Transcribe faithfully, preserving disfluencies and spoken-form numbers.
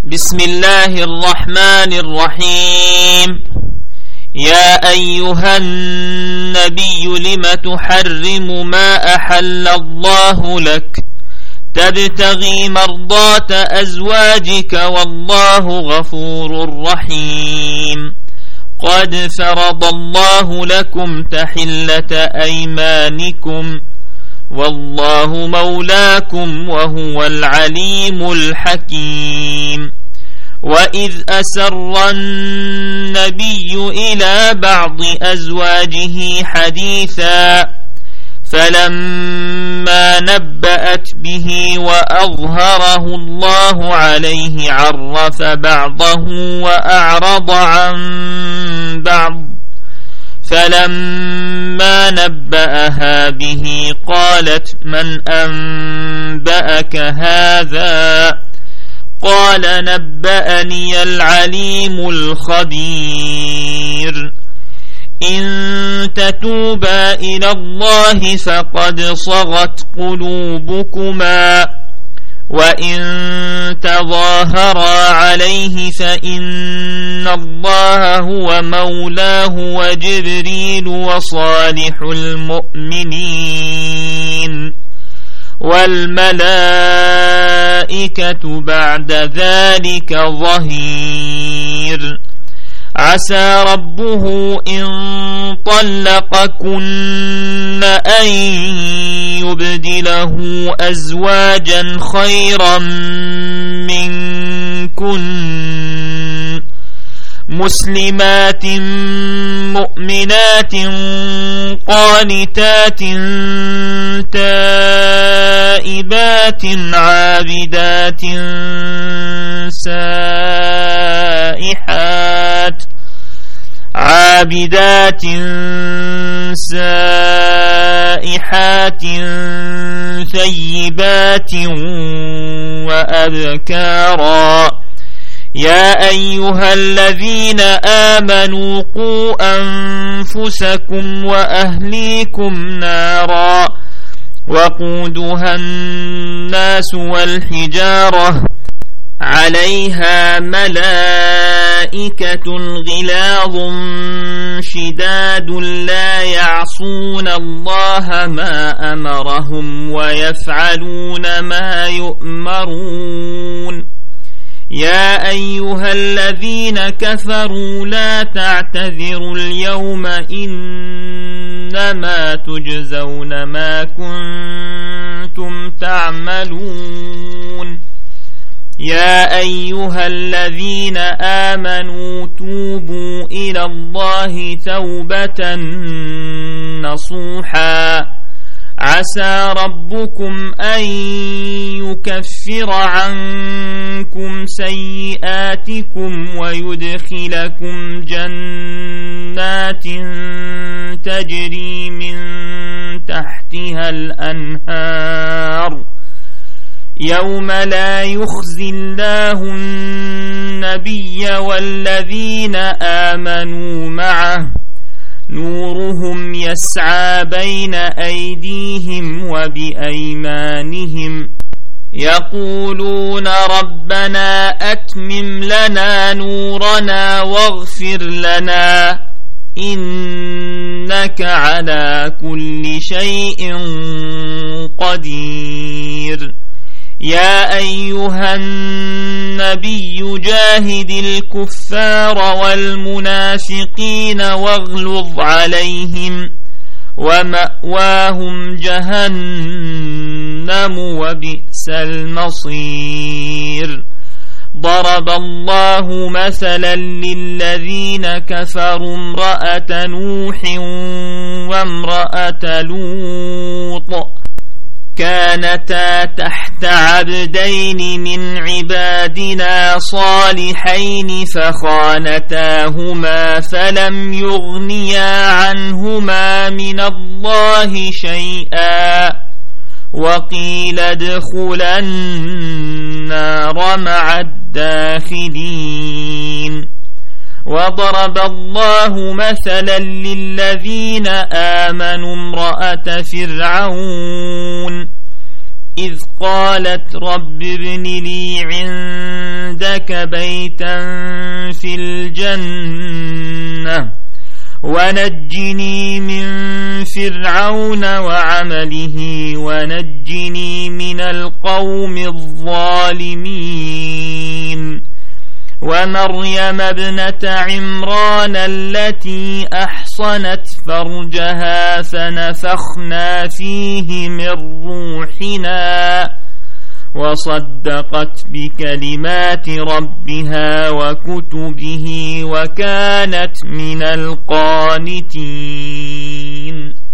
بسم الله الرحمن الرحيم. يا أيها النبي لم تحرم ما أحل الله لك تبتغي مرضات أزواجك والله غفور رحيم. قد فرض الله لكم تحلة أيمانكم والله مولاكم وهو العليم الحكيم. وإذ أسر النبي إلى بعض أزواجه حديثا فلما نبأت به وأظهره الله عليه عرف بعضه وأعرض عن بعض فلما نبأها به قالت من أنبأك هذا قال نبأني العليم الخبير. إن تتوبا إلى الله فقد صغت قلوبكما وإن تظاهرا عليه فإن الله هو مولاه وجبريل وصالح المؤمنين والملائكة بعد ذلك ظهير. عسى ربه إن طلقكن أن يبدله أزواجا خيرا منكن مسلمات مؤمنات قانتات تائبات عابدات سائحات عابدات سائحات ثيبات وأبكارا. يا أيها الذين آمنوا قوا أنفسكم وأهليكم نارا وقودها الناس والحجارة عليها ملائكة غلاظ شداد لا يعصون الله ما أمرهم ويفعلون ما يؤمرون. يا أيها الذين كفروا لا تعتذروا اليوم إنما تجزون ما كنتم تعملون. يا أيها الذين آمنوا توبوا إلى الله توبة نصوحا عسى ربكم أن يكفر عنكم سيئاتكم ويدخلكم جنات تجري من تحتها الأنهار يوم لا يخزي الله النبي والذين آمنوا معه نورهم يسعى بين أيديهم وبأيمانهم يقولون ربنا أتمم لنا نورنا واغفر لنا إنك على كل شيء قدير. يا أيها النبي جاهد الكفار والمنافقين واغلظ عليهم ومأواهم جهنم وبئس المصير. ضرب الله مثلا للذين كفروا امرأة نوح وامرأة لوط كانتا تحت عبدين من عبادنا صالحين فخانتاهما فلم يغنيا عنهما من الله شيئا وقيل ادخلا النار مع الداخلين. وضرب الله مثلا للذين آمنوا امرأة فرعون إذ قالت رب ابن لي عندك لك بيتا في الجنة ونجني من فرعون وعمله ونجني من القوم الظالمين ومريم ابنة عمران التي أحصنت فرجها فنفخنا فيه من روحنا وصدقت بكلمات ربها وكتبه وكانت من القانتين.